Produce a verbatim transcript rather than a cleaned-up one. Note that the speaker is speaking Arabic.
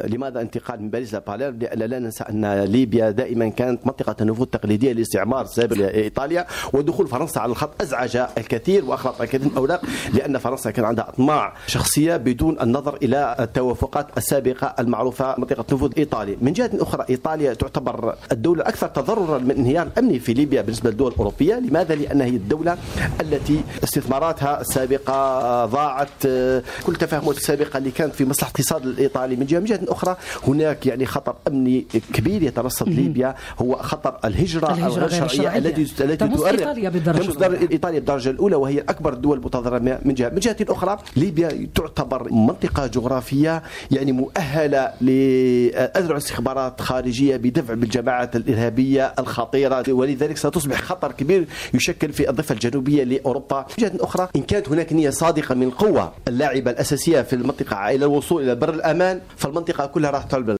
لماذا انتقال من باريس لباليرم؟ لأن لا ننسى أن ليبيا دائما كانت منطقة النفوذ التقليدية للاستعمار السابق لإيطاليا، ودخول فرنسا على الخط أزعج الكثير وأخلط الكثير من الأوراق، لأن فرنسا كان عندها أطماع شخصية بدون النظر إلى التوافقات السابقة المعروفة منطقة نفوذ إيطاليا. من جهة أخرى إيطاليا تعتبر الدولة الأكثر تضررا من انهيار الأمني في ليبيا بالنسبة للدول الأوروبية. لماذا؟ لأنها هي الدولة التي استثماراتها السابقة ضاعت، كل التفاهمات السابقة اللي كانت في مصلحة الاقتصاد الإيطالي. من جهة من جهة أخرى هناك يعني خطر أمني كبير يترصد ليبيا، هو خطر الهجرة الغير شرعية التي التي تمس إيطاليا بالدرجة إيطاليا بالدرجة الأولى، وهي أكبر الدول المتضررة من جهة. من جهة أخرى ليبيا تعتبر منطقة جغرافية يعني مؤهلة لأذرع استخبارات خارجية بدفع بالجماعات الإرهابية الخطيرة، ولذلك ستصبح خطر كبير يشكل في الضفة الجنوبية لأوروبا. من جهة أخرى إن كانت هناك نية صادقة من القوة اللاعبة الأساسية في المنطقة إلى الوصول إلى بر الأمان، فالمنطقة كلها راح تعلم